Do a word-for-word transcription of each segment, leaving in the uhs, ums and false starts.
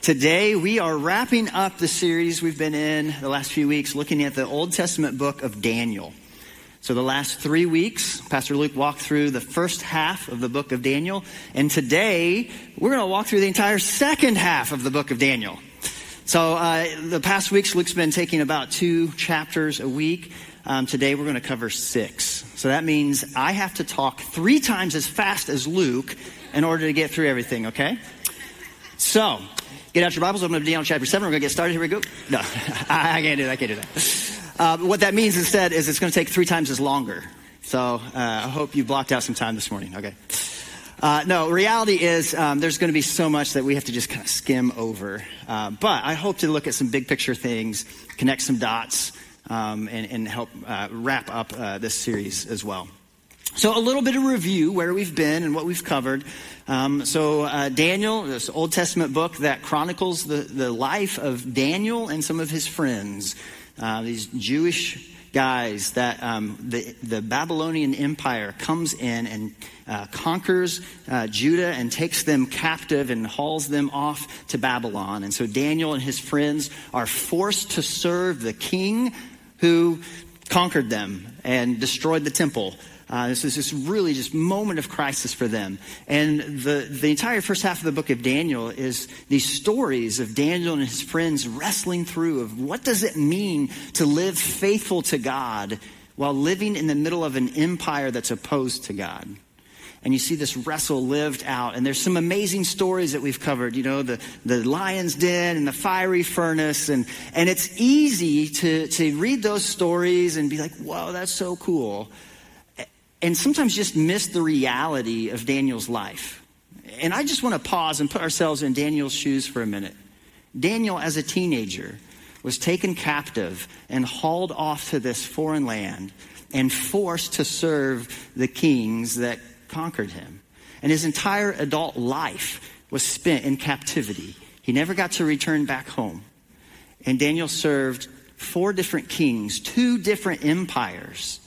Today, we are wrapping up the series we've been in the last few weeks, looking at the Old Testament book of Daniel. So the last three weeks, Pastor Luke walked through the first half of the book of Daniel. And today, we're going to walk through the entire second half of the book of Daniel. So uh, the past weeks, Luke's been taking about two chapters a week. Um, today, we're going to cover six. So that means I have to talk three times as fast as Luke in order to get through everything, okay? So, get out your Bibles, open up to Daniel chapter seven. We're going to get started. Here we go. No, I, I can't do that. I can't do that. Uh, what that means instead is it's going to take three times as longer. So uh, I hope you blocked out some time this morning. Okay. Uh, no, reality is um, there's going to be so much that we have to just kind of skim over. Uh, but I hope to look at some big picture things, connect some dots, um, and, and help uh, wrap up uh, this series as well. So a little bit of review where we've been and what we've covered. Um, so uh, Daniel, this Old Testament book that chronicles the, the life of Daniel and some of his friends, uh, these Jewish guys that um, the, the Babylonian Empire comes in and uh, conquers uh, Judah and takes them captive and hauls them off to Babylon. And so Daniel and his friends are forced to serve the king who conquered them and destroyed the temple. Uh, this is this really just moment of crisis for them. And the, the entire first half of the book of Daniel is these stories of Daniel and his friends wrestling through of what does it mean to live faithful to God while living in the middle of an empire that's opposed to God. And you see this wrestle lived out. And there's some amazing stories that we've covered, you know, the, the lion's den and the fiery furnace. And, and it's easy to, to read those stories and be like, whoa, that's so cool. And sometimes just miss the reality of Daniel's life. And I just want to pause and put ourselves in Daniel's shoes for a minute. Daniel, as a teenager, was taken captive and hauled off to this foreign land and forced to serve the kings that conquered him. And his entire adult life was spent in captivity. He never got to return back home. And Daniel served four different kings, two different empires,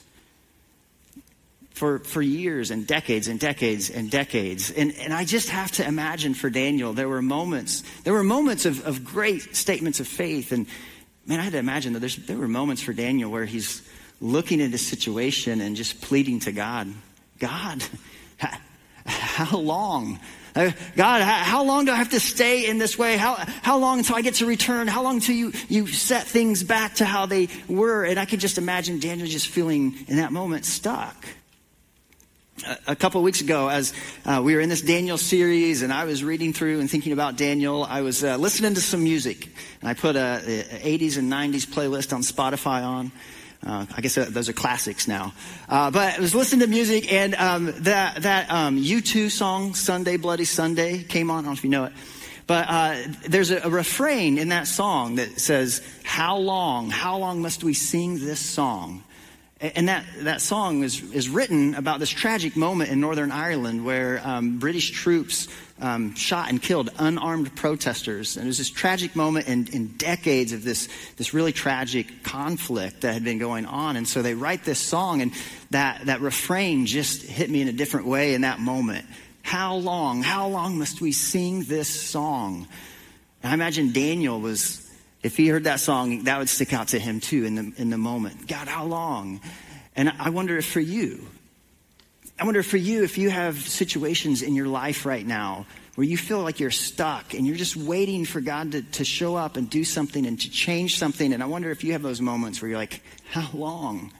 For, for years and decades and decades and decades. And, and I just have to imagine for Daniel, there were moments, there were moments of, of great statements of faith. And man, I had to imagine that there's, there were moments for Daniel where he's looking at a situation and just pleading to God, God, how, how long? Uh, God, how, how long do I have to stay in this way? How how long until I get to return? How long until you, you set things back to how they were? And I could just imagine Daniel just feeling in that moment stuck. A couple of weeks ago, as uh, we were in this Daniel series and I was reading through and thinking about Daniel, I was uh, listening to some music. And I put a, a eighties and nineties playlist on Spotify on. Uh, I guess those are classics now. Uh, but I was listening to music, and um, that, that um, U two song, Sunday Bloody Sunday, came on. I don't know if you know it. But uh, there's a, a refrain in that song that says, how long, how long must we sing this song? And that, that song is, is written about this tragic moment in Northern Ireland where um, British troops um, shot and killed unarmed protesters. And it was this tragic moment in, in decades of this, this really tragic conflict that had been going on. And so they write this song, and that, that refrain just hit me in a different way in that moment. How long, how long must we sing this song? And I imagine Daniel was... If he heard that song, that would stick out to him too in the in the moment. God, how long? And I wonder if for you, I wonder if for you, if you have situations in your life right now where you feel like you're stuck and you're just waiting for God to, to show up and do something and to change something. And I wonder if you have those moments where you're like, how long?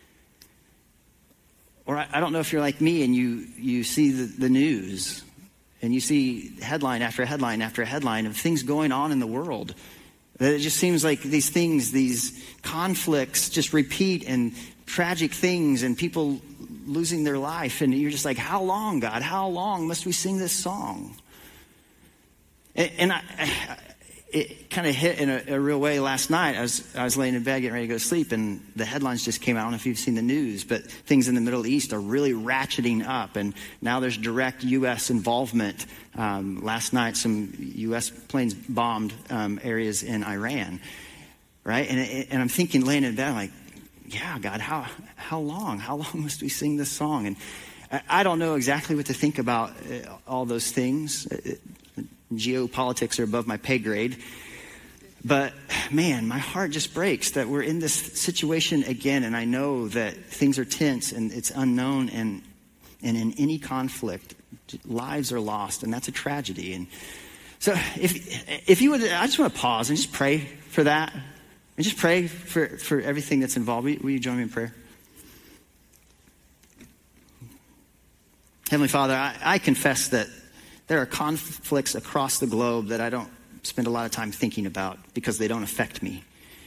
Or I, I don't know if you're like me and you, you see the, the news and you see headline after headline after headline of things going on in the world. It just seems like these things, these conflicts just repeat, and tragic things and people losing their life. And you're just like, how long, God? How long must we sing this song? And, and I, I, it kind of hit in a, a real way last night. I was, I was laying in bed getting ready to go to sleep, and the headlines just came out. I don't know if you've seen the news, but things in the Middle East are really ratcheting up. And now there's direct U S involvement. Um, last night, some U S planes bombed um, areas in Iran, right? And, and I'm thinking, laying in bed, I'm like, yeah, God, how how long? How long must we sing this song? And I, I don't know exactly what to think about uh, all those things. It, geopolitics are above my pay grade. But man, my heart just breaks that we're in this situation again, and I know that things are tense and it's unknown, and and in any conflict, lives are lost, and that's a tragedy. And so if if you would, I just want to pause and just pray for that, and just pray for, for everything that's involved. Will you, will you join me in prayer? Heavenly Father, I, I confess that there are conflicts across the globe that I don't spend a lot of time thinking about because they don't affect me.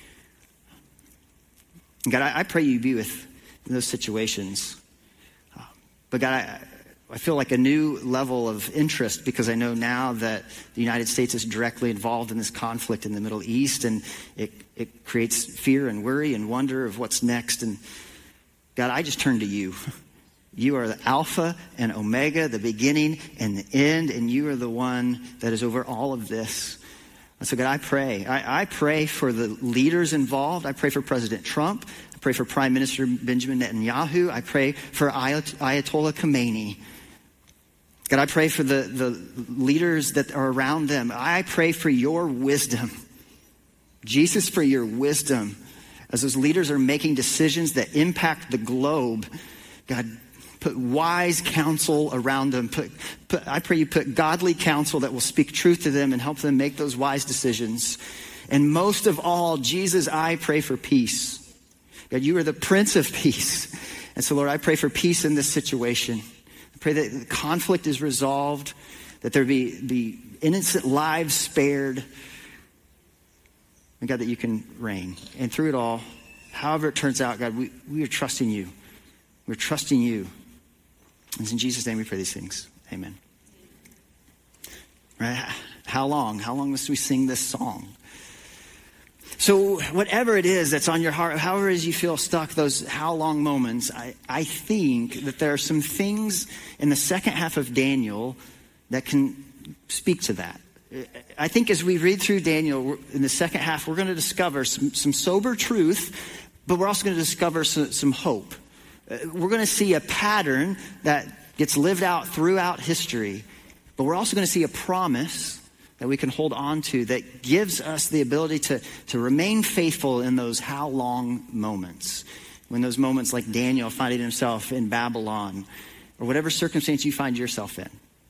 God, I, I pray you be with those situations. Uh, but God, I, I feel like a new level of interest because I know now that the United States is directly involved in this conflict in the Middle East, and it, it creates fear and worry and wonder of what's next. And God, I just turn to you. You are the Alpha and Omega, the beginning and the end, and you are the one that is over all of this. And so God, I pray. I, I pray for the leaders involved. I pray for President Trump. I pray for Prime Minister Benjamin Netanyahu. I pray for Ayat- Ayatollah Khomeini. God, I pray for the, the leaders that are around them. I pray for your wisdom. Jesus, for your wisdom. As those leaders are making decisions that impact the globe, God, put wise counsel around them. Put, put, I pray you put godly counsel that will speak truth to them and help them make those wise decisions. And most of all, Jesus, I pray for peace. God, you are the Prince of Peace. And so, Lord, I pray for peace in this situation. I pray that the conflict is resolved, that there be, be innocent lives spared. And God, that you can reign. And through it all, however it turns out, God, we, we are trusting you. We're trusting you. And it's in Jesus' name we pray these things. Amen. Right? How long? How long must we sing this song? So whatever it is that's on your heart, however it is you feel stuck, those how long moments, I, I think that there are some things in the second half of Daniel that can speak to that. I think as we read through Daniel in the second half, we're going to discover some, some sober truth, but we're also going to discover some, some hope. We're going to see a pattern that gets lived out throughout history, but we're also going to see a promise that we can hold on to that gives us the ability to, to remain faithful in those how long moments. When those moments like Daniel finding himself in Babylon, or whatever circumstance you find yourself in.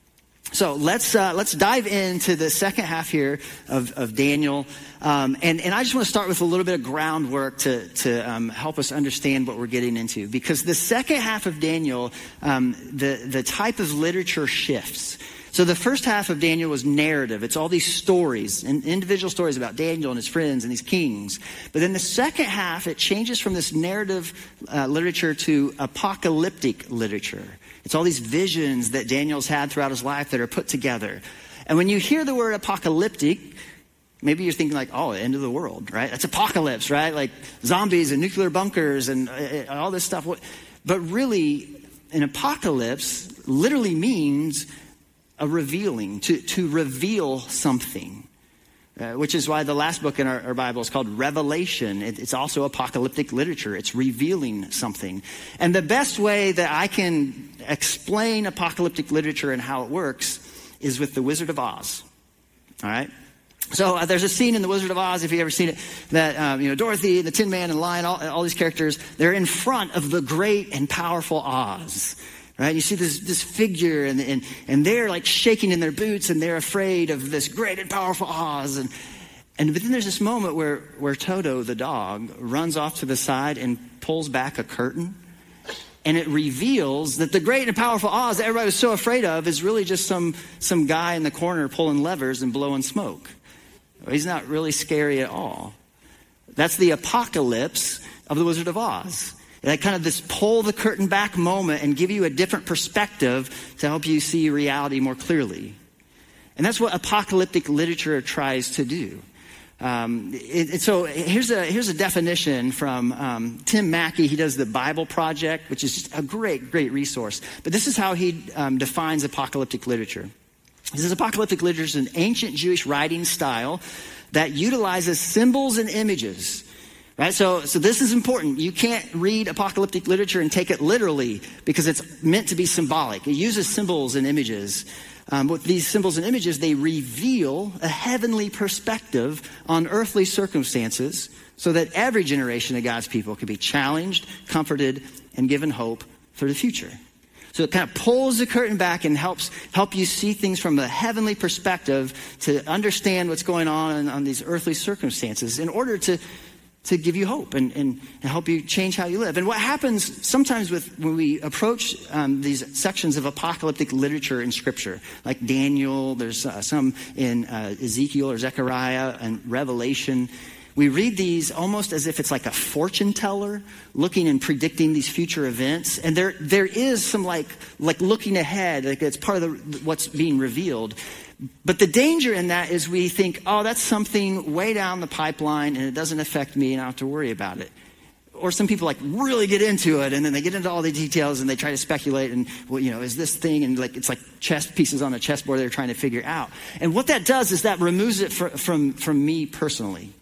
So let's uh, let's dive into the second half here of, of Daniel. Um, and, and I just want to start with a little bit of groundwork to, to um, help us understand what we're getting into. Because the second half of Daniel, um, the, the type of literature shifts. So the first half of Daniel was narrative. It's all these stories, and individual stories about Daniel and his friends and these kings. But then the second half, it changes from this narrative uh, literature to apocalyptic literature. It's all these visions that Daniel's had throughout his life that are put together. And when you hear the word apocalyptic, maybe you're thinking like, oh, the end of the world, right? That's apocalypse, right? Like zombies and nuclear bunkers and uh, all this stuff. But really, an apocalypse literally means a revealing, to, to reveal something. Uh, which is why the last book in our, our Bible is called Revelation. It, it's also apocalyptic literature. It's revealing something. And the best way that I can explain apocalyptic literature and how it works is with the Wizard of Oz. All right? So uh, there's a scene in the Wizard of Oz, if you've ever seen it, that um, you know Dorothy, the Tin Man, and the Lion, all, all these characters, they're in front of the great and powerful Oz. Right? You see this, this figure, and, and, and they're like shaking in their boots, and they're afraid of this great and powerful Oz. And, and but then there's this moment where, where Toto, the dog, runs off to the side and pulls back a curtain. And it reveals that the great and powerful Oz that everybody was so afraid of is really just some, some guy in the corner pulling levers and blowing smoke. He's not really scary at all. That's the apocalypse of the Wizard of Oz. Like kind of this pull the curtain back moment and give you a different perspective to help you see reality more clearly. And that's what apocalyptic literature tries to do. Um, it, it, so here's a here's a definition from um, Tim Mackey. He does the Bible Project, which is just a great, great resource. But this is how he um, defines apocalyptic literature. He says apocalyptic literature is an ancient Jewish writing style that utilizes symbols and images. Right, so so this is important. You can't read apocalyptic literature and take it literally because it's meant to be symbolic. It uses symbols and images Um, with these symbols and images, they reveal a heavenly perspective on earthly circumstances so that every generation of God's people can be challenged, comforted, and given hope for the future. So it kind of pulls the curtain back and helps help you see things from a heavenly perspective to understand what's going on on these earthly circumstances in order to, to give you hope and, and, and help you change how you live. And what happens sometimes with when we approach um, these sections of apocalyptic literature in Scripture, like Daniel, there's uh, some in uh, Ezekiel or Zechariah and Revelation, we read these almost as if it's like a fortune teller looking and predicting these future events. And there there is some like like looking ahead, like it's part of the, what's being revealed. But the danger in that is we think, oh, that's something way down the pipeline and it doesn't affect me and I don't have to worry about it. Or some people like really get into it and then they get into all the details and they try to speculate and, well, you know, is this thing? And like it's like chess pieces on a chessboard they're trying to figure out. And what that does is that removes it for, from, from me personally.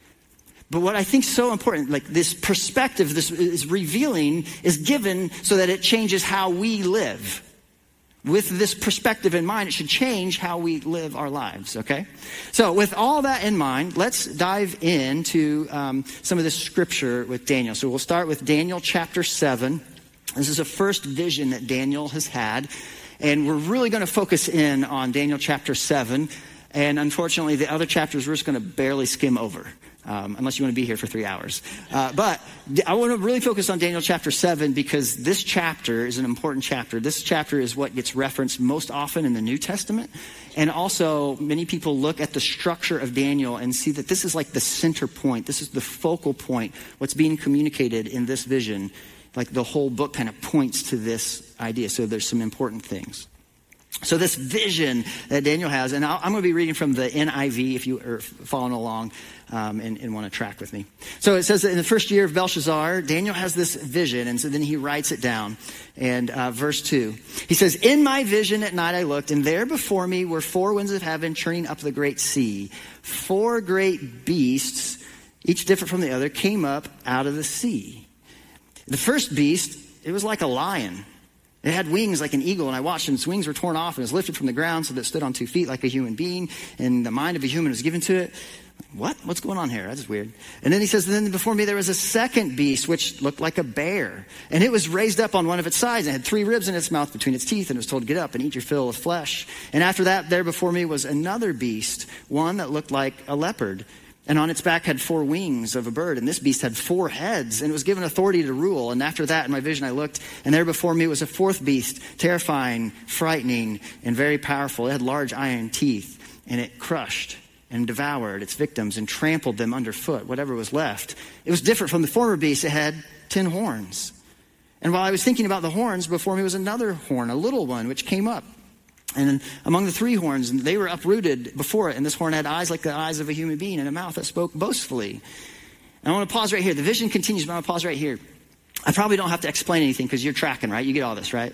But what I think is so important, like this perspective, this is revealing, is given so that it changes how we live. With this perspective in mind, it should change how we live our lives, okay? So with all that in mind, let's dive into um, some of this scripture with Daniel. So we'll start with Daniel chapter seven. This is a first vision that Daniel has had. And we're really going to focus in on Daniel chapter seven. And unfortunately, the other chapters we're just going to barely skim over. Um, unless you want to be here for three hours. Uh, but I want to really focus on Daniel chapter seven because this chapter is an important chapter. This chapter is what gets referenced most often in the New Testament. And also, many people look at the structure of Daniel and see that this is like the center point. This is the focal point. What's being communicated in this vision. Like the whole book kind of points to this idea. So there's some important things. So this vision that Daniel has, and I'll, I'm going to be reading from the N I V if you are following along um, and, and want to track with me. So it says that in the first year of Belshazzar, Daniel has this vision, and so then he writes it down. And uh, verse two, he says, "In my vision at night I looked, and there before me were four winds of heaven churning up the great sea. Four great beasts, each different from the other, came up out of the sea. The first beast, it was like a lion. It had wings like an eagle, and I watched, and its wings were torn off, and it was lifted from the ground so that it stood on two feet like a human being, and the mind of a human was given to it." What? What's going on here? That's weird. And then he says, "Then before me there was a second beast, which looked like a bear, and it was raised up on one of its sides, and had three ribs in its mouth between its teeth, and it was told, 'Get up and eat your fill of flesh.' And after that, there before me was another beast, one that looked like a leopard. And on its back had four wings of a bird. And this beast had four heads, and it was given authority to rule. And after that, in my vision, I looked, and there before me was a fourth beast, terrifying, frightening, and very powerful. It had large iron teeth, and it crushed and devoured its victims and trampled them underfoot, whatever was left. It was different from the former beast. It had ten horns. And while I was thinking about the horns, before me was another horn, a little one, which came up. And among the three horns, and they were uprooted before it. And this horn had eyes like the eyes of a human being and a mouth that spoke boastfully." And I want to pause right here. The vision continues, but I want to pause right here. I probably don't have to explain anything because you're tracking, right? You get all this, right?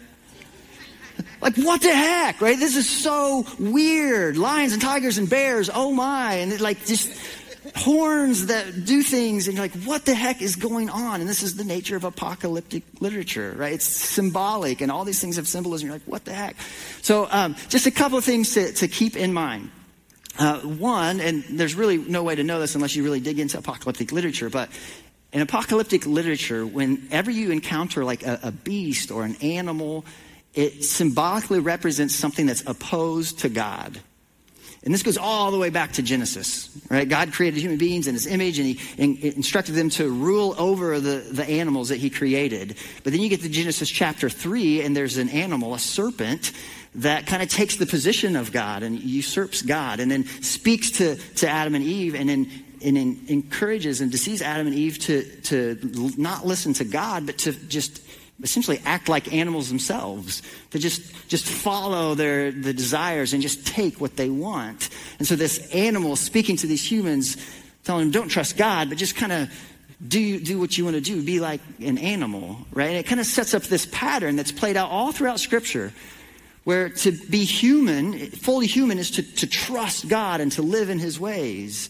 Like, what the heck, right? This is so weird. Lions and tigers and bears, oh my. And it, like just horns that do things, and you're like, what the heck is going on? And this is the nature of apocalyptic literature, right? It's symbolic, and all these things have symbolism. You're like, what the heck? So um, just a couple of things to, to keep in mind. Uh, one, and there's really no way to know this unless you really dig into apocalyptic literature, but in apocalyptic literature, whenever you encounter like a, a beast or an animal, it symbolically represents something that's opposed to God. And this goes all the way back to Genesis, right? God created human beings in his image, and he in, instructed them to rule over the, the animals that he created. But then you get to Genesis chapter three, and there's an animal, a serpent, that kind of takes the position of God and usurps God, and then speaks to, to Adam and Eve, and then and then encourages and deceives Adam and Eve to, to not listen to God, but to just essentially act like animals themselves, to just just follow their the desires and just take what they want. And so this animal speaking to these humans, telling them, don't trust God, but just kind of do do what you want to do, be like an animal, right? And it kind of sets up this pattern that's played out all throughout Scripture, where to be human, fully human, is to, to trust God and to live in his ways.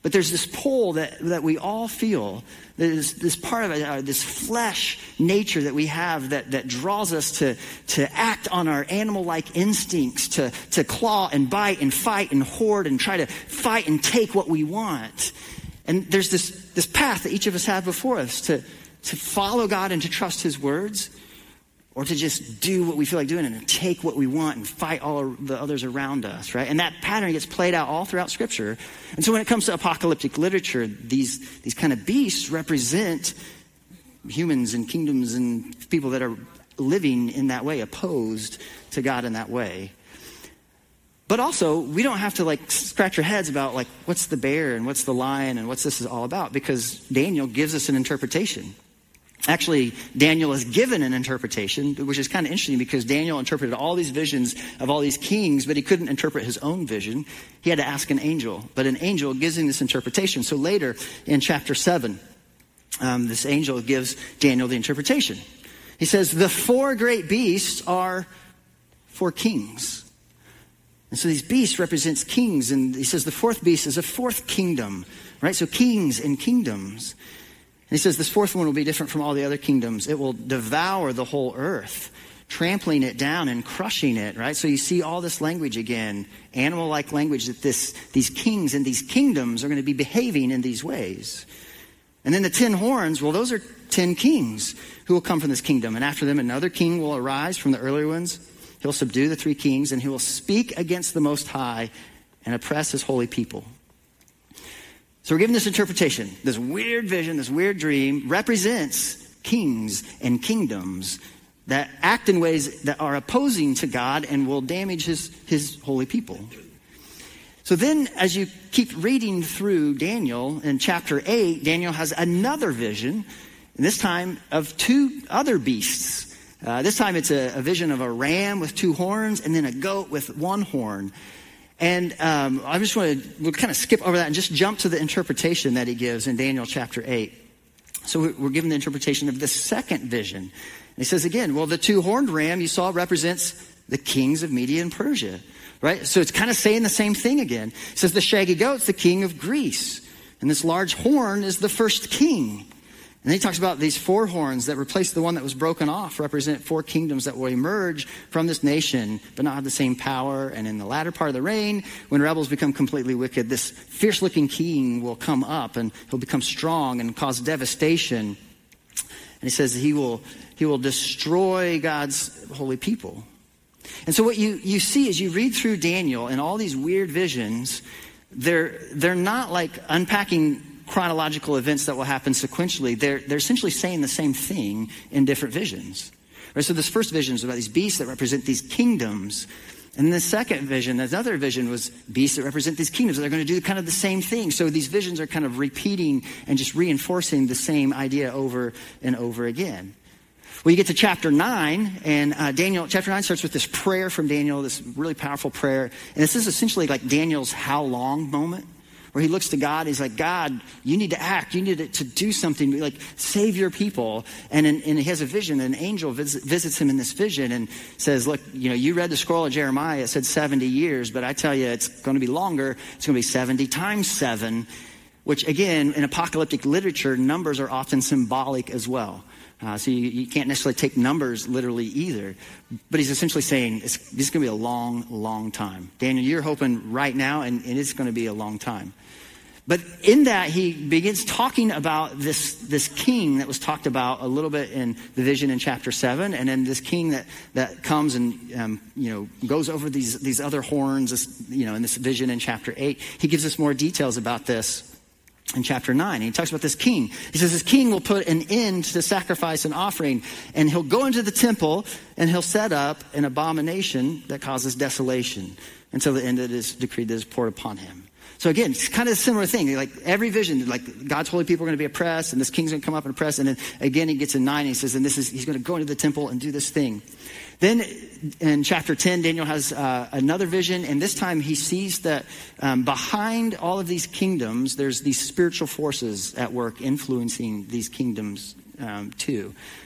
But there's this pull that, that we all feel. There's this part of it, uh, this flesh nature that we have that, that draws us to, to act on our animal-like instincts, to, to claw and bite and fight and hoard and try to fight and take what we want. And there's this, this path that each of us have before us to, to follow God and to trust his words, or to just do what we feel like doing and take what we want and fight all the others around us, right? And that pattern gets played out all throughout Scripture. And so when it comes to apocalyptic literature, these, these kind of beasts represent humans and kingdoms and people that are living in that way, opposed to God in that way. But also, we don't have to like scratch our heads about like, what's the bear and what's the lion and what's this is all about, because Daniel gives us an interpretation. Actually, Daniel is given an interpretation, which is kind of interesting because Daniel interpreted all these visions of all these kings, but he couldn't interpret his own vision. He had to ask an angel, but an angel gives him this interpretation. So later in chapter seven, um, this angel gives Daniel the interpretation. He says, the four great beasts are for kings. And so these beasts represents kings. And he says the fourth beast is a fourth kingdom, right? So kings and kingdoms. And he says this fourth one will be different from all the other kingdoms. It will devour the whole earth, trampling it down and crushing it, right? So you see all this language again, animal-like language, that this, these kings and these kingdoms are going to be behaving in these ways. And then the ten horns, well, those are ten kings who will come from this kingdom. And after them, another king will arise from the earlier ones. He'll subdue the three kings, and he will speak against the Most High and oppress his holy people. So we're given this interpretation. This weird vision, this weird dream represents kings and kingdoms that act in ways that are opposing to God and will damage his, his holy people. So then as you keep reading through Daniel in chapter eight, Daniel has another vision, and this time of two other beasts. Uh, this time it's a, a vision of a ram with two horns and then a goat with one horn. And um, I just want to we'll kind of skip over that and just jump to the interpretation that he gives in Daniel chapter eight. So we're given the interpretation of the second vision. And he says again, well, the two-horned ram you saw represents the kings of Media and Persia, right? So it's kind of saying the same thing again. It says the shaggy goat's the king of Greece. And this large horn is the first king. And then he talks about these four horns that replace the one that was broken off, represent four kingdoms that will emerge from this nation, but not have the same power. And in the latter part of the reign, when rebels become completely wicked, this fierce-looking king will come up and he'll become strong and cause devastation. And he says he will he will destroy God's holy people. And so what you, you see as you read through Daniel and all these weird visions, they're they're not like unpacking chronological events that will happen sequentially. They're, they're essentially saying the same thing in different visions. Right? So this first vision is about these beasts that represent these kingdoms. And the second vision, another vision was beasts that represent these kingdoms. They're going to do kind of the same thing. So these visions are kind of repeating and just reinforcing the same idea over and over again. Well, you get to chapter nine, and uh, Daniel, chapter nine starts with this prayer from Daniel, this really powerful prayer. And this is essentially like Daniel's how long moment, where he looks to God. He's like, God, you need to act. You need to, to do something. Like, save your people. And, in, and he has a vision. An angel visit, visits him in this vision and says, look, you know, you read the scroll of Jeremiah. It said seventy years, but I tell you, it's going to be longer. It's going to be seventy times seven, which, again, in apocalyptic literature, numbers are often symbolic as well. Uh, so you, you can't necessarily take numbers literally either. But he's essentially saying it's, this is going to be a long, long time. Daniel, you're hoping right now, and, and it's going to be a long time. But in that, he begins talking about this, this king that was talked about a little bit in the vision in chapter seven. And then this king that, that comes and, um, you know, goes over these, these other horns, this, you know, in this vision in chapter eight. He gives us more details about this in chapter nine. And he talks about this king. He says this king will put an end to sacrifice and offering, and he'll go into the temple and he'll set up an abomination that causes desolation until the end of this decree that is poured upon him. So again, it's kind of a similar thing. Like every vision, like God's holy people are going to be oppressed, and this king's going to come up and oppress. And then again, he gets in nine, and he says, and this is, he's going to go into the temple and do this thing. Then in chapter ten, Daniel has uh, another vision, and this time he sees that um, behind all of these kingdoms, there's these spiritual forces at work influencing these kingdoms um, too.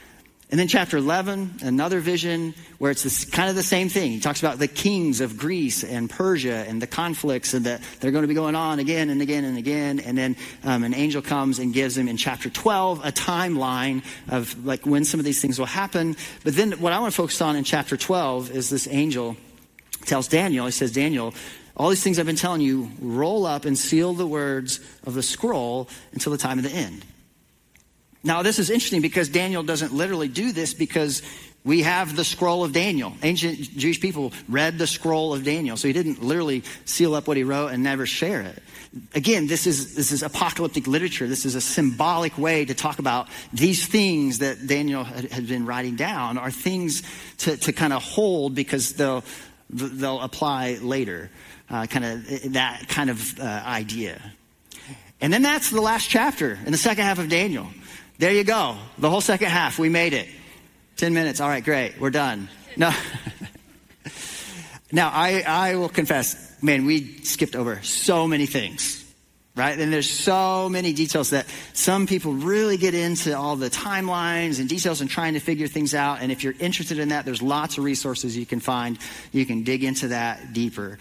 And then chapter eleven, another vision where it's this, kind of the same thing. He talks about the kings of Greece and Persia and the conflicts and that they're going to be going on again and again and again. And then um, an angel comes and gives him in chapter twelve a timeline of like when some of these things will happen. But then what I want to focus on in chapter twelve is this angel tells Daniel, he says, Daniel, all these things I've been telling you, roll up and seal the words of the scroll until the time of the end. Now, this is interesting because Daniel doesn't literally do this because we have the scroll of Daniel. Ancient Jewish people read the scroll of Daniel. So he didn't literally seal up what he wrote and never share it. Again, this is this is apocalyptic literature. This is a symbolic way to talk about these things that Daniel had, had been writing down are things to, to kind of hold because they'll, they'll apply later. Uh, kind of that kind of uh, idea. And then that's the last chapter in the second half of Daniel. There you go. The whole second half. We made it. Ten minutes. All right, great. We're done. No. Now, I, I will confess, man, we skipped over so many things, right? And there's so many details that some people really get into all the timelines and details and trying to figure things out. And if you're interested in that, there's lots of resources you can find. You can dig into that deeper.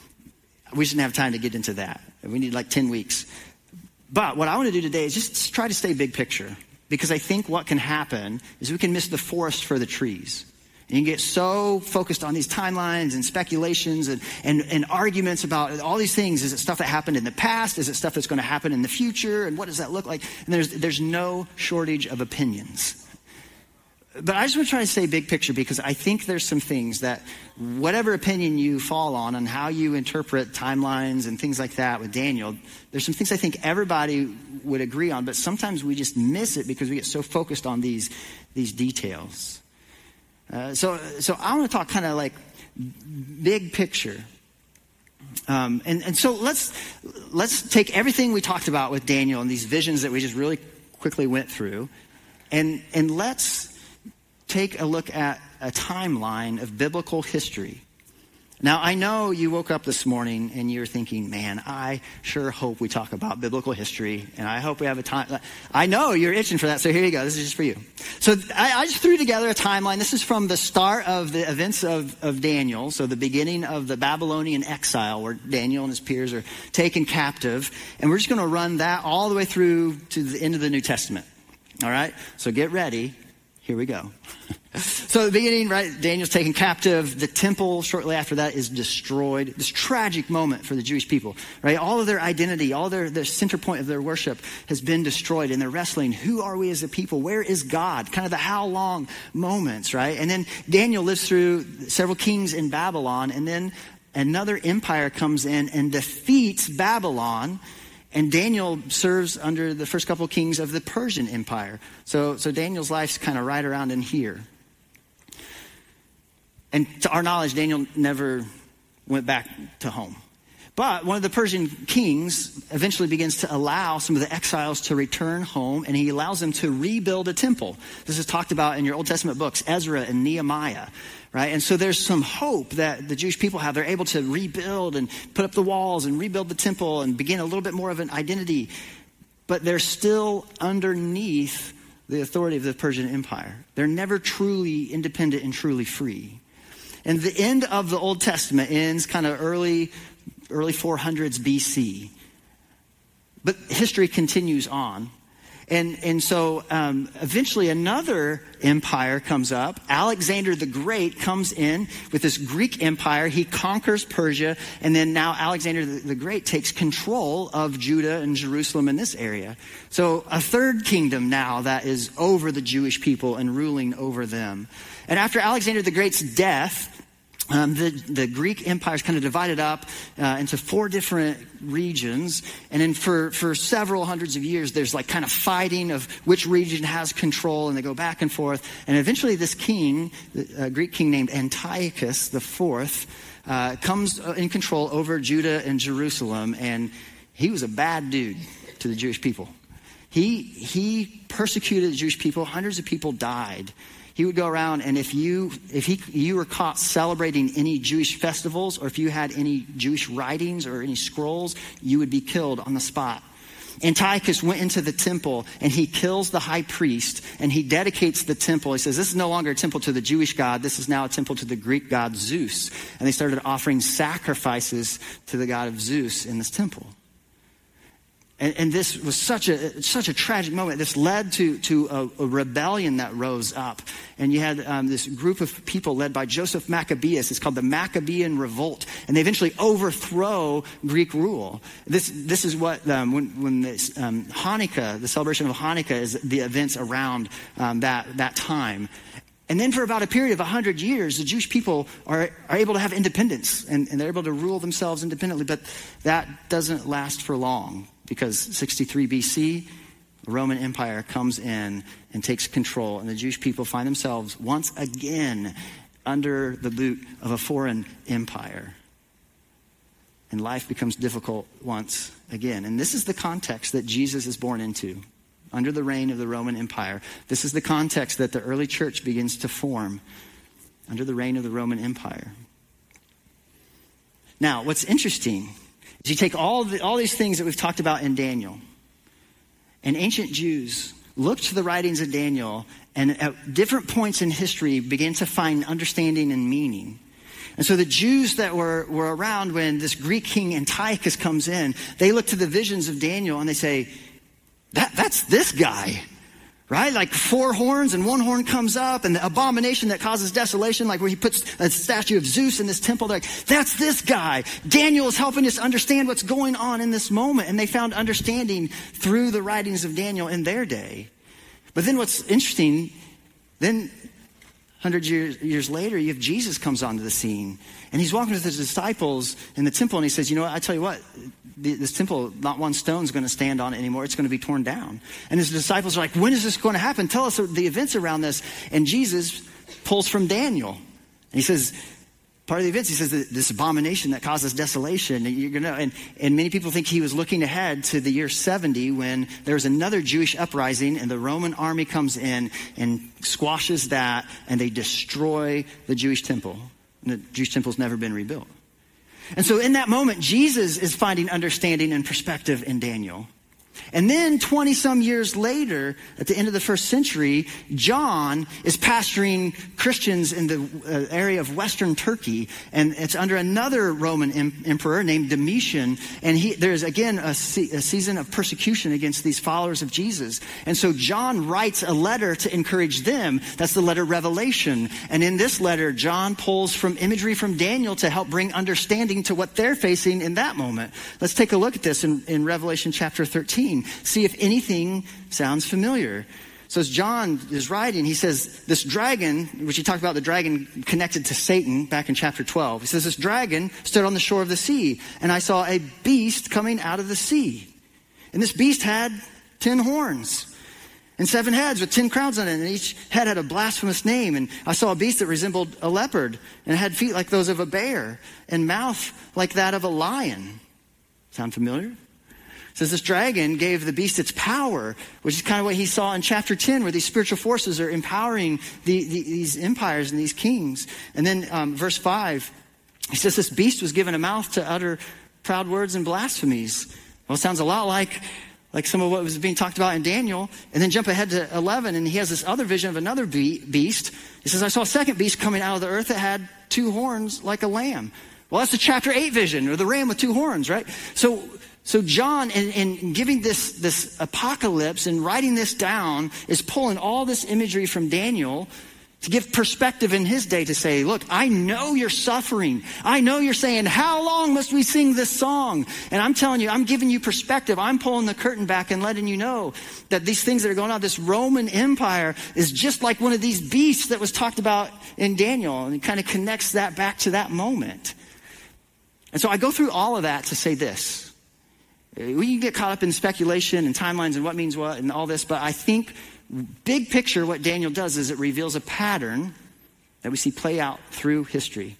We shouldn't have time to get into that. We need like ten weeks. But what I want to do today is just try to stay big picture. Because I think what can happen is we can miss the forest for the trees. And you can get so focused on these timelines and speculations and, and, and arguments about all these things. Is it stuff that happened in the past? Is it stuff that's going to happen in the future? And what does that look like? And there's, there's no shortage of opinions. But I just want to try to say big picture because I think there's some things that whatever opinion you fall on on how you interpret timelines and things like that with Daniel, there's some things I think everybody would agree on, but sometimes we just miss it because we get so focused on these, these details. Uh, so, so I want to talk kind of like big picture. Um, and, and so let's, let's take everything we talked about with Daniel and these visions that we just really quickly went through and, and let's take a look at a timeline of biblical history. Now, I know you woke up this morning and you're thinking, man, I sure hope we talk about biblical history, and I hope we have a time. I know you're itching for that, so here you go. This is just for you. So I, I just threw together a timeline. This is from the start of the events of, of Daniel, so the beginning of the Babylonian exile where Daniel and his peers are taken captive, and we're just going to run that all the way through to the end of the New Testament. All right? So get ready. Here we go. So at the beginning, right, Daniel's taken captive. The temple shortly after that is destroyed. This tragic moment for the Jewish people, right? All of their identity, all their, their center point of their worship has been destroyed, and they're wrestling. Who are we as a people? Where is God? Kind of the how long moments, right? And then Daniel lives through several kings in Babylon, and then another empire comes in and defeats Babylon. And Daniel serves under the first couple of kings of the Persian Empire. So, so Daniel's life's kind of right around in here. And to our knowledge, Daniel never went back to home. But one of the Persian kings eventually begins to allow some of the exiles to return home, and he allows them to rebuild a temple. This is talked about in your Old Testament books, Ezra and Nehemiah. Right? And so there's some hope that the Jewish people have. They're able to rebuild and put up the walls and rebuild the temple and begin a little bit more of an identity. But they're still underneath the authority of the Persian Empire. They're never truly independent and truly free. And the end of the Old Testament ends kind of early, early four hundreds B C. But history continues on. And and so um, eventually another empire comes up. Alexander the Great comes in with this Greek empire. He conquers Persia. And then now Alexander the, the Great takes control of Judah and Jerusalem in this area. So a third kingdom now that is over the Jewish people and ruling over them. And after Alexander the Great's death, Um, the, the Greek empire is kind of divided up uh, into four different regions. And then for, for several hundreds of years, there's like kind of fighting of which region has control, and they go back and forth. And eventually this king, a Greek king named Antiochus the Fourth, uh, comes in control over Judah and Jerusalem. And he was a bad dude to the Jewish people. He, he persecuted the Jewish people. Hundreds of people died. He would go around, and if you if he you were caught celebrating any Jewish festivals, or if you had any Jewish writings or any scrolls, you would be killed on the spot. Antiochus went into the temple and he kills the high priest and he dedicates the temple. He says, this is no longer a temple to the Jewish God. This is now a temple to the Greek god Zeus. And they started offering sacrifices to the god of Zeus in this temple. And, and this was such a such a tragic moment. This led to, to a, a rebellion that rose up. And you had um, this group of people led by Joseph Maccabeus. It's called the Maccabean Revolt. And they eventually overthrow Greek rule. This this is what, um, when, when this, um, Hanukkah, the celebration of Hanukkah is the events around um, that, that time. And then for about a period of one hundred years, the Jewish people are, are able to have independence. And, and they're able to rule themselves independently. But that doesn't last for long. Because sixty-three B C, the Roman Empire comes in and takes control, and the Jewish people find themselves once again under the boot of a foreign empire. And life becomes difficult once again. And this is the context that Jesus is born into, under the reign of the Roman Empire. This is the context that the early church begins to form, under the reign of the Roman Empire. Now, what's interesting, you take all the, all these things that we've talked about in Daniel, and ancient Jews looked to the writings of Daniel and at different points in history began to find understanding and meaning. And so the Jews that were, were around when this Greek king Antiochus comes in, they look to the visions of Daniel and they say, that, that's this guy. Right? Like four horns and one horn comes up, and the abomination that causes desolation, like where he puts a statue of Zeus in this temple. They're like, that's this guy. Daniel is helping us understand what's going on in this moment. And they found understanding through the writings of Daniel in their day. But then what's interesting, then hundred years, years later, you have Jesus comes onto the scene. And he's walking with his disciples in the temple, and he says, you know what, I tell you what, this temple, not one stone is going to stand on it anymore. It's going to be torn down. And his disciples are like, when is this going to happen? Tell us the events around this. And Jesus pulls from Daniel. And he says, part of the events, he says, this abomination that causes desolation. And, you're gonna, and, and many people think he was looking ahead to the year seventy when there's another Jewish uprising and the Roman army comes in and squashes that, and they destroy the Jewish temple. And the Jewish temple's never been rebuilt. And so in that moment, Jesus is finding understanding and perspective in Daniel. And then twenty some years later, at the end of the first century, John is pastoring Christians in the area of Western Turkey. And it's under another Roman em- emperor named Domitian. And he, there's again a, se- a season of persecution against these followers of Jesus. And so John writes a letter to encourage them. That's the letter Revelation. And in this letter, John pulls from imagery from Daniel to help bring understanding to what they're facing in that moment. Let's take a look at this in, in Revelation chapter thirteen. See if anything sounds familiar. So as John is writing, he says, this dragon, which he talked about the dragon connected to Satan back in chapter twelve. He says, this dragon stood on the shore of the sea, and I saw a beast coming out of the sea. And this beast had ten horns and seven heads with ten crowns on it, and each head had a blasphemous name. And I saw a beast that resembled a leopard, and it had feet like those of a bear, and mouth like that of a lion. Sound familiar? It says this dragon gave the beast its power, which is kind of what he saw in chapter ten, where these spiritual forces are empowering the, the, these empires and these kings. And then um, verse five, he says this beast was given a mouth to utter proud words and blasphemies. Well, it sounds a lot like, like some of what was being talked about in Daniel. And then jump ahead to eleven, and he has this other vision of another be- beast. He says, I saw a second beast coming out of the earth that had two horns like a lamb. Well, that's the chapter eight vision, or the ram with two horns, right? So... So John, in, in giving this, this apocalypse and writing this down, is pulling all this imagery from Daniel to give perspective in his day to say, look, I know you're suffering. I know you're saying, how long must we sing this song? And I'm telling you, I'm giving you perspective. I'm pulling the curtain back and letting you know that these things that are going on, this Roman Empire is just like one of these beasts that was talked about in Daniel. And it kind of connects that back to that moment. And so I go through all of that to say this. We can get caught up in speculation and timelines and what means what and all this, but I think big picture what Daniel does is it reveals a pattern that we see play out through history.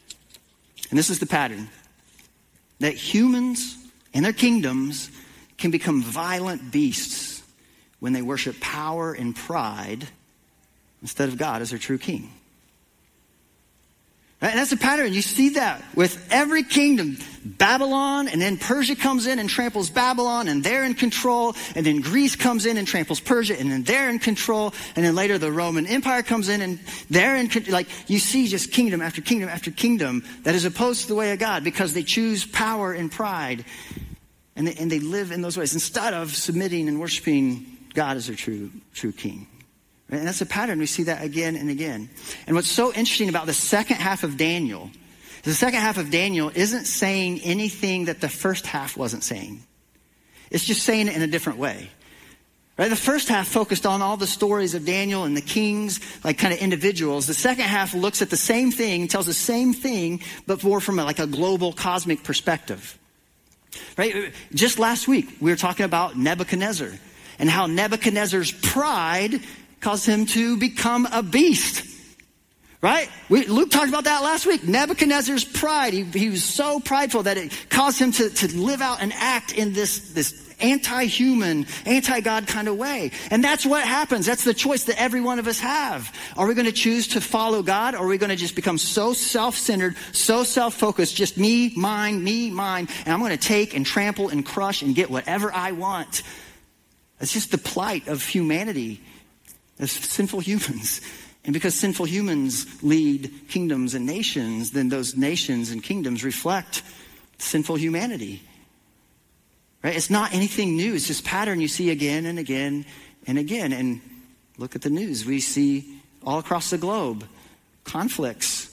And this is the pattern. That humans and their kingdoms can become violent beasts when they worship power and pride instead of God as their true king. Right? And that's a pattern. You see that with every kingdom. Babylon, and then Persia comes in and tramples Babylon, and they're in control. And then Greece comes in and tramples Persia, and then they're in control. And then later the Roman Empire comes in, and they're in control. Like, you see just kingdom after kingdom after kingdom that is opposed to the way of God because they choose power and pride. And they, and they live in those ways instead of submitting and worshiping God as their true, true king. And that's a pattern. We see that again and again. And what's so interesting about the second half of Daniel, the second half of Daniel isn't saying anything that the first half wasn't saying. It's just saying it in a different way. Right? The first half focused on all the stories of Daniel and the kings, like kind of individuals. The second half looks at the same thing, tells the same thing, but more from a, like a global cosmic perspective. Right? Just last week, we were talking about Nebuchadnezzar and how Nebuchadnezzar's pride caused him to become a beast, right? We, Luke talked about that last week. Nebuchadnezzar's pride, he, he was so prideful that it caused him to, to live out and act in this, this anti-human, anti-God kind of way. And that's what happens. That's the choice that every one of us have. Are we going to choose to follow God, or are we going to just become so self-centered, so self-focused, just me, mine, me, mine, and I'm going to take and trample and crush and get whatever I want? It's just the plight of humanity as sinful humans. And because sinful humans lead kingdoms and nations, then those nations and kingdoms reflect sinful humanity. Right? It's not anything new. It's just pattern you see again and again and again. And look at the news. We see all across the globe conflicts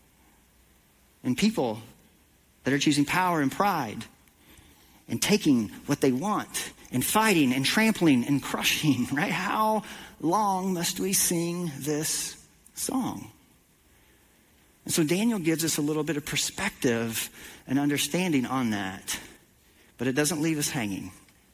and people that are choosing power and pride and taking what they want and fighting and trampling and crushing, right? How long must we sing this song? And so Daniel gives us a little bit of perspective and understanding on that, but it doesn't leave us hanging.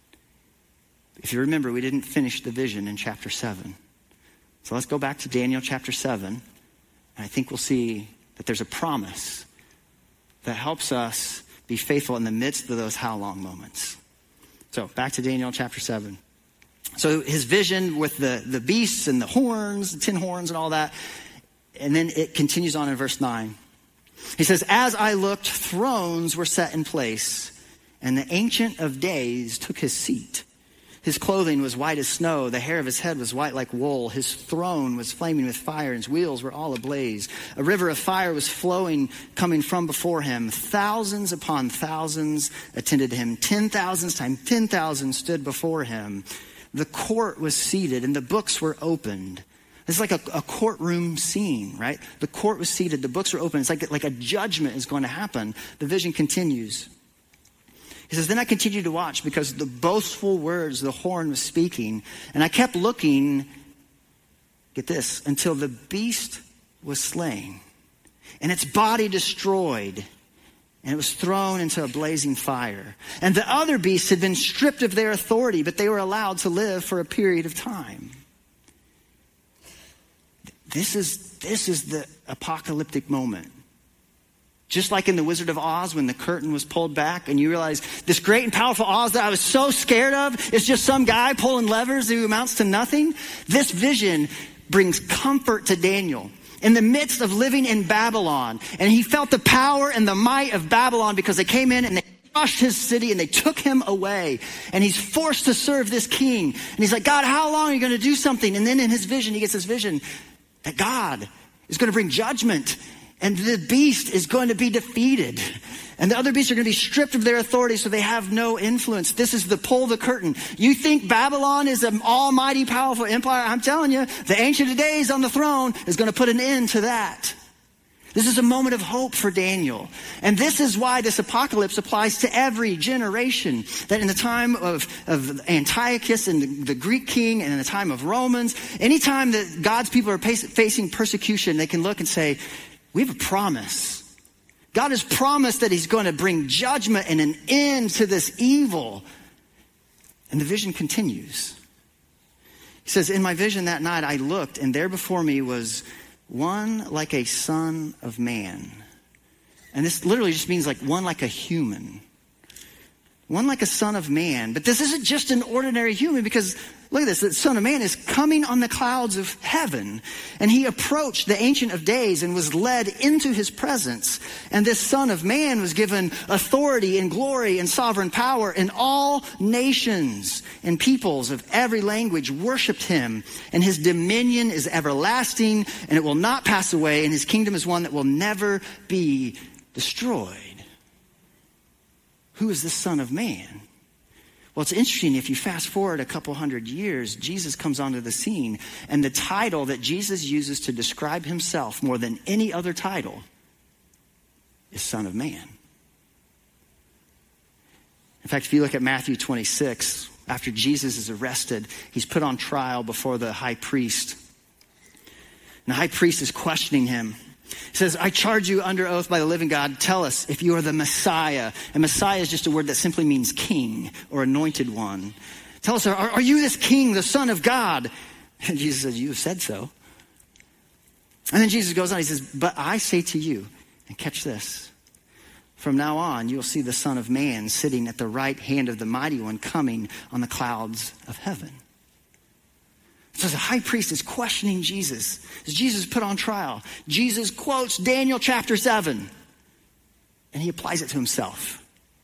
If you remember, we didn't finish the vision in chapter seven. So let's go back to Daniel chapter seven, and I think we'll see that there's a promise that helps us be faithful in the midst of those how long moments. So back to Daniel chapter seven. So his vision with the, the beasts and the horns, the ten horns and all that. And then it continues on in verse nine. He says, as I looked, thrones were set in place, and the Ancient of Days took his seat. His clothing was white as snow. The hair of his head was white like wool. His throne was flaming with fire, and his wheels were all ablaze. A river of fire was flowing, coming from before him. Thousands upon thousands attended him. Ten thousands times ten thousand stood before him. The court was seated, and the books were opened. It's like a, a courtroom scene, right? The court was seated. The books were open. It's like, like a judgment is going to happen. The vision continues. He says, then I continued to watch because the boastful words the horn was speaking. And I kept looking, get this, until the beast was slain and its body destroyed. And it was thrown into a blazing fire. And the other beasts had been stripped of their authority, but they were allowed to live for a period of time. This is, this is the apocalyptic moment. Just like in The Wizard of Oz when the curtain was pulled back and you realize this great and powerful Oz that I was so scared of is just some guy pulling levers who amounts to nothing. This vision brings comfort to Daniel in the midst of living in Babylon. And he felt the power and the might of Babylon because they came in and they crushed his city and they took him away. And he's forced to serve this king. And he's like, God, how long are you going to do something? And then in his vision, he gets this vision that God is going to bring judgment. And the beast is going to be defeated. And the other beasts are going to be stripped of their authority so they have no influence. This is the pull the curtain. You think Babylon is an almighty powerful empire? I'm telling you, the Ancient of Days on the throne is going to put an end to that. This is a moment of hope for Daniel. And this is why this apocalypse applies to every generation. That in the time of, of Antiochus and the, the Greek king and in the time of Romans, anytime that God's people are facing persecution, they can look and say, we have a promise. God has promised that he's going to bring judgment and an end to this evil. And the vision continues. He says, in my vision that night I looked, and there before me was one like a son of man. And this literally just means like one like a human. one like a son of man. But this isn't just an ordinary human, because look at this, the Son of Man is coming on the clouds of heaven. And he approached the Ancient of Days and was led into his presence. And this Son of Man was given authority and glory and sovereign power, and all nations and peoples of every language worshiped him. And his dominion is everlasting, and it will not pass away, and his kingdom is one that will never be destroyed. Who is the Son of Man? Well, it's interesting, if you fast forward a couple hundred years, Jesus comes onto the scene, and the title that Jesus uses to describe himself more than any other title is Son of Man. In fact, if you look at Matthew twenty-six, after Jesus is arrested, he's put on trial before the high priest. And the high priest is questioning him. He says, I charge you under oath by the living God, tell us if you are the Messiah. And Messiah is just a word that simply means king or anointed one. Tell us, are, are you this king, the Son of God? And Jesus says, you have said so. And then Jesus goes on, he says, but I say to you, and catch this, from now on you will see the Son of Man sitting at the right hand of the Mighty One, coming on the clouds of heaven. So the high priest is questioning Jesus. As Jesus put on trial, Jesus quotes Daniel chapter seven, and he applies it to himself.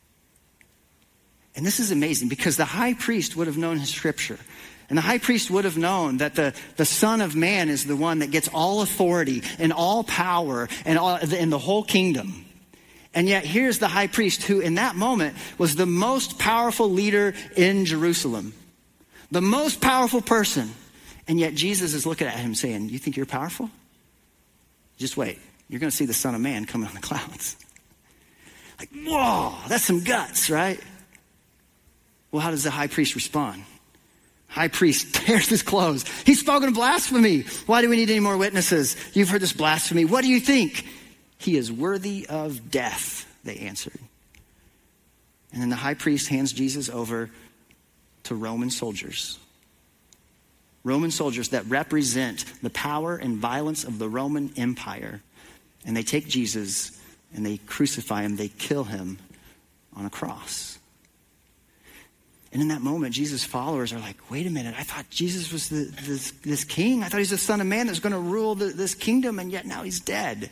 And this is amazing, because the high priest would have known his scripture. And the high priest would have known that the, the Son of Man is the one that gets all authority and all power and, all, and the whole kingdom. And yet here's the high priest, who in that moment was the most powerful leader in Jerusalem. The most powerful person. And yet Jesus is looking at him saying, you think you're powerful? Just wait. You're going to see the Son of Man coming on the clouds. Like, whoa, that's some guts, right? Well, how does the high priest respond? High priest tears his clothes. He's spoken of blasphemy. Why do we need any more witnesses? You've heard this blasphemy. What do you think? He is worthy of death, they answered. And then the high priest hands Jesus over to Roman soldiers. Roman soldiers that represent the power and violence of the Roman Empire. And they take Jesus and they crucify him. They kill him on a cross. And in that moment, Jesus' followers are like, wait a minute, I thought Jesus was the, this, this king. I thought he's the Son of Man that's going to rule the, this kingdom, and yet now he's dead.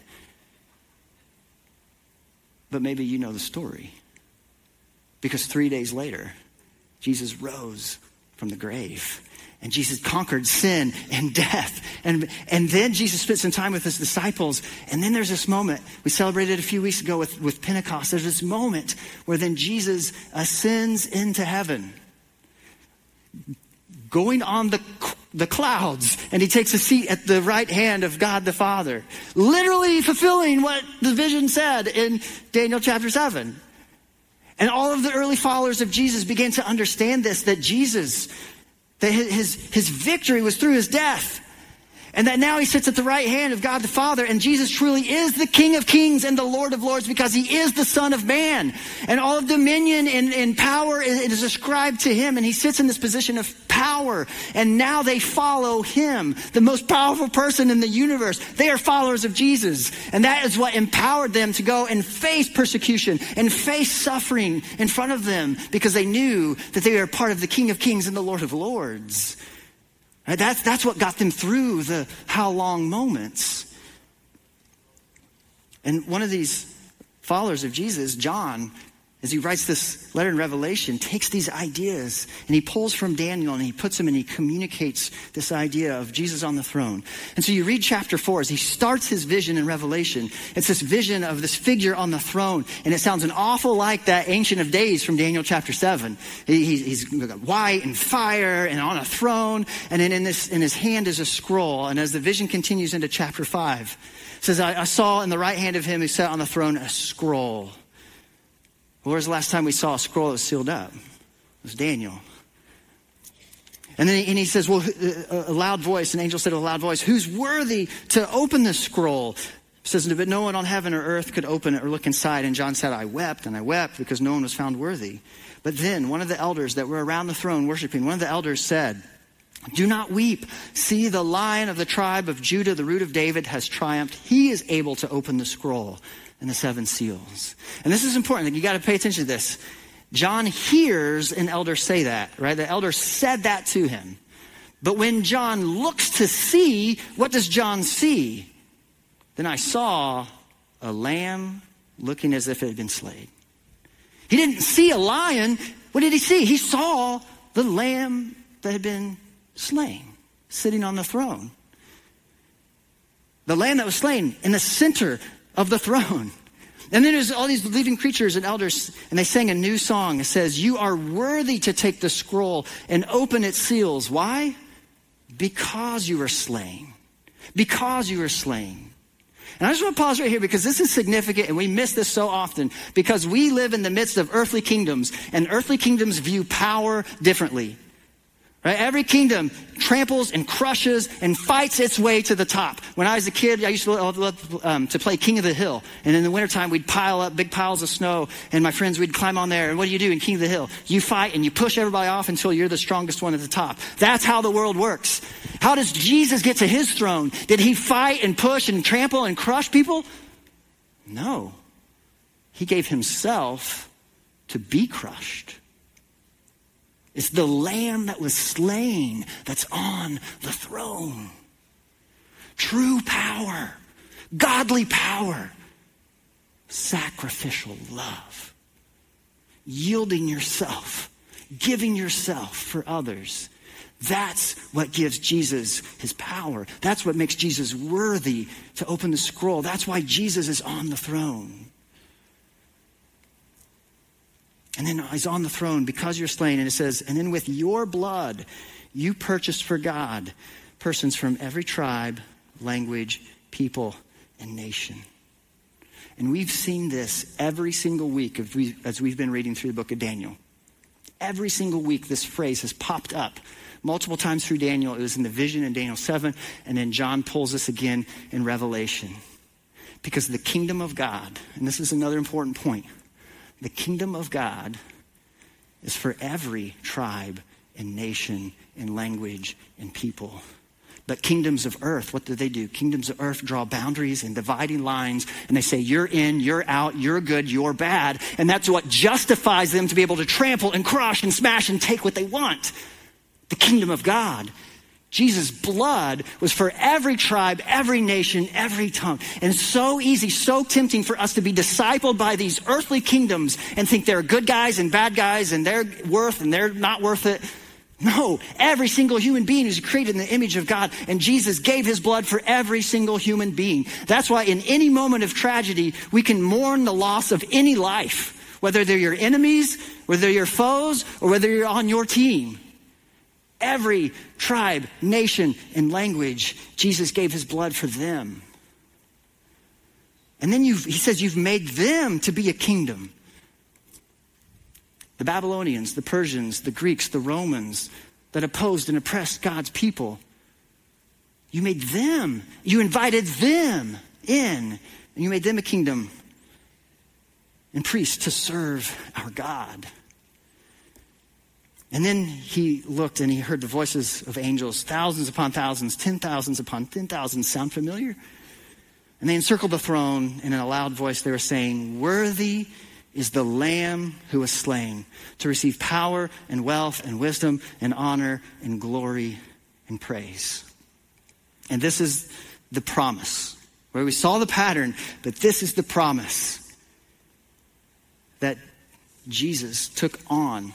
But maybe you know the story. Because three days later, Jesus rose from the grave. And Jesus conquered sin and death. And, and then Jesus spent some time with his disciples. And then there's this moment, we celebrated a few weeks ago with, with Pentecost. There's this moment where then Jesus ascends into heaven, going on the, the clouds. And he takes a seat at the right hand of God the Father, literally fulfilling what the vision said in Daniel chapter seven. And all of the early followers of Jesus began to understand this, that Jesus, that his, his victory was through his death. And that now he sits at the right hand of God the Father. And Jesus truly is the King of Kings and the Lord of Lords, because he is the Son of Man. And all of dominion and, and power is, is ascribed to him. And he sits in this position of power. And now they follow him, the most powerful person in the universe. They are followers of Jesus. And that is what empowered them to go and face persecution and face suffering in front of them, because they knew that they were part of the King of Kings and the Lord of Lords. That's, that's what got them through the how long moments. And one of these followers of Jesus, John, as he writes this letter in Revelation, takes these ideas and he pulls from Daniel and he puts them and he communicates this idea of Jesus on the throne. And so you read chapter four as he starts his vision in Revelation. It's this vision of this figure on the throne, and it sounds an awful like that Ancient of Days from Daniel chapter seven. He, he's white and fire and on a throne, and then in this in his hand is a scroll. And as the vision continues into chapter five, it says, I, I saw in the right hand of him who sat on the throne a scroll. Well, where's the last time we saw a scroll that was sealed up? It was Daniel. And then he, and he says, well, a loud voice, an angel said with a loud voice, who's worthy to open this scroll? It says, but no one on heaven or earth could open it or look inside. And John said, I wept and I wept because no one was found worthy. But then one of the elders that were around the throne worshiping, one of the elders said, do not weep. See, the Lion of the tribe of Judah, the Root of David, has triumphed. He is able to open the scroll and the seven seals. And this is important. You got to pay attention to this. John hears an elder say that, right? The elder said that to him. But when John looks to see, what does John see? Then I saw a lamb looking as if it had been slain. He didn't see a lion. What did he see? He saw the lamb that had been slain, sitting on the throne. The lamb that was slain in the center of the throne. And then there's all these living creatures and elders, and they sang a new song. It says, you are worthy to take the scroll and open its seals. Why? Because you were slain. Because you were slain. And I just want to pause right here because this is significant and we miss this so often because we live in the midst of earthly kingdoms and earthly kingdoms view power differently. Right? Every kingdom tramples and crushes and fights its way to the top. When I was a kid, I used to love um, to play King of the Hill. And in the wintertime, we'd pile up big piles of snow. And my friends, we'd climb on there. And what do you do in King of the Hill? You fight and you push everybody off until you're the strongest one at the top. That's how the world works. How does Jesus get to his throne? Did he fight and push and trample and crush people? No. He gave himself to be crushed. It's the lamb that was slain that's on the throne. True power, godly power, sacrificial love, yielding yourself, giving yourself for others. That's what gives Jesus his power. That's what makes Jesus worthy to open the scroll. That's why Jesus is on the throne. And then he's on the throne because you're slain. And it says, and then with your blood, you purchased for God persons from every tribe, language, people, and nation. And we've seen this every single week as we've been reading through the book of Daniel. Every single week, this phrase has popped up multiple times through Daniel. It was in the vision in Daniel seven. And then John pulls us again in Revelation. Because the kingdom of God, and this is another important point, the kingdom of God is for every tribe and nation and language and people. But kingdoms of earth, what do they do? Kingdoms of earth draw boundaries and dividing lines, and they say, you're in, you're out, you're good, you're bad. And that's what justifies them to be able to trample and crush and smash and take what they want. The kingdom of God. Jesus' blood was for every tribe, every nation, every tongue. And it's so easy, so tempting for us to be discipled by these earthly kingdoms and think they're good guys and bad guys and they're worth and they're not worth it. No, every single human being is created in the image of God, and Jesus gave his blood for every single human being. That's why in any moment of tragedy, we can mourn the loss of any life, whether they're your enemies, whether they're your foes, or whether you're on your team. Every tribe, nation, and language, Jesus gave his blood for them. And then you've, he says you've made them to be a kingdom. The Babylonians, the Persians, the Greeks, the Romans that opposed and oppressed God's people. You made them, you invited them in, and you made them a kingdom and priests to serve our God. And then he looked and he heard the voices of angels, thousands upon thousands, ten thousands upon ten thousands. Sound familiar? And they encircled the throne, and in a loud voice they were saying, worthy is the Lamb who was slain to receive power and wealth and wisdom and honor and glory and praise. And this is the promise, where we saw the pattern, but this is the promise that Jesus took on.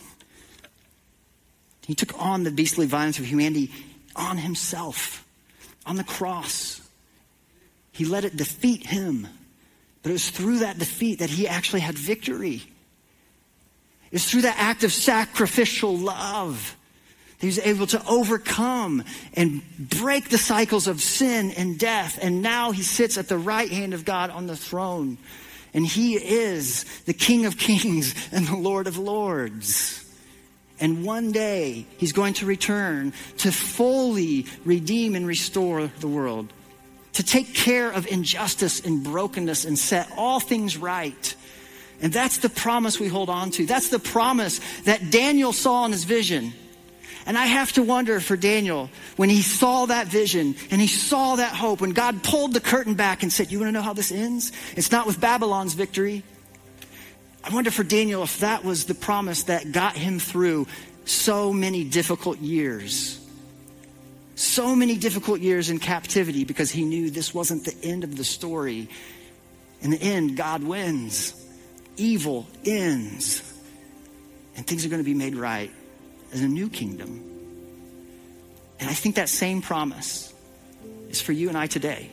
He took on the beastly violence of humanity on himself, on the cross. He let it defeat him. But it was through that defeat that he actually had victory. It was through that act of sacrificial love that he was able to overcome and break the cycles of sin and death. And now he sits at the right hand of God on the throne. And he is the King of Kings and the Lord of Lords. And one day he's going to return to fully redeem and restore the world, to take care of injustice and brokenness and set all things right. And that's the promise we hold on to. That's the promise that Daniel saw in his vision. And I have to wonder for Daniel, when he saw that vision and he saw that hope, when God pulled the curtain back and said, you want to know how this ends? It's not with Babylon's victory. I wonder for Daniel if that was the promise that got him through so many difficult years. So many difficult years in captivity because he knew this wasn't the end of the story. In the end, God wins. Evil ends. And things are going to be made right as a new kingdom. And I think that same promise is for you and I today.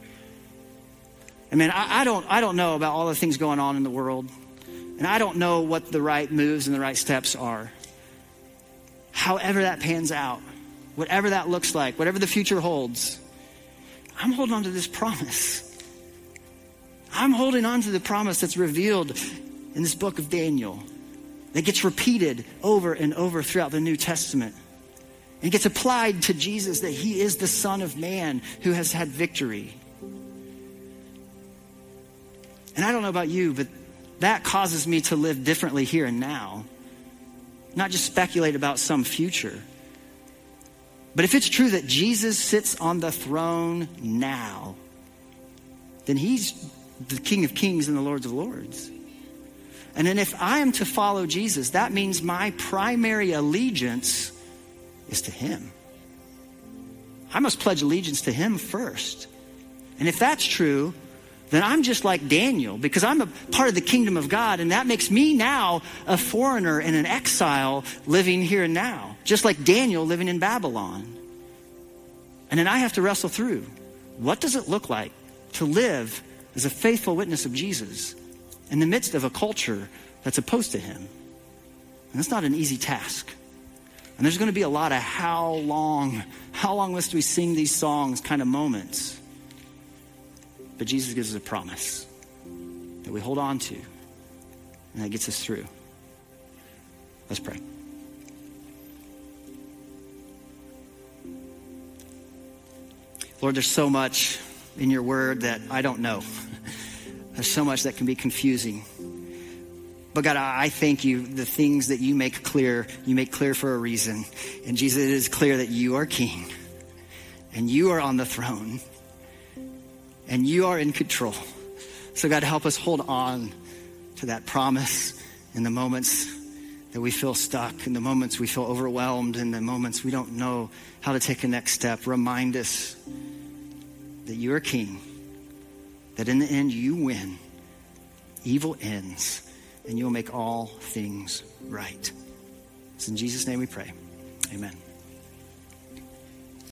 I mean, I, I don't I don't know about all the things going on in the world. And I don't know what the right moves and the right steps are. However that pans out, whatever that looks like, whatever the future holds, I'm holding on to this promise. I'm holding on to the promise that's revealed in this book of Daniel that gets repeated over and over throughout the New Testament. And gets applied to Jesus, that he is the Son of Man who has had victory. And I don't know about you, but that causes me to live differently here and now. Not just speculate about some future. But if it's true that Jesus sits on the throne now, then he's the King of Kings and the Lord of Lords. And then if I am to follow Jesus, that means my primary allegiance is to him. I must pledge allegiance to him first. And if that's true, then I'm just like Daniel, because I'm a part of the kingdom of God, and that makes me now a foreigner and an exile living here and now, just like Daniel living in Babylon. And then I have to wrestle through, what does it look like to live as a faithful witness of Jesus in the midst of a culture that's opposed to him? And that's not an easy task. And there's going to be a lot of how long, how long must we sing these songs kind of moments. But Jesus gives us a promise that we hold on to, and that gets us through. Let's pray. Lord, there's so much in your word that I don't know. There's so much that can be confusing. But God, I thank you, the things that you make clear, you make clear for a reason. And Jesus, it is clear that you are king, and you are on the throne, and you are in control. So God, help us hold on to that promise in the moments that we feel stuck, in the moments we feel overwhelmed, in the moments we don't know how to take a next step. Remind us that you are king, that in the end you win, evil ends, and you'll make all things right. It's in Jesus' name we pray. Amen.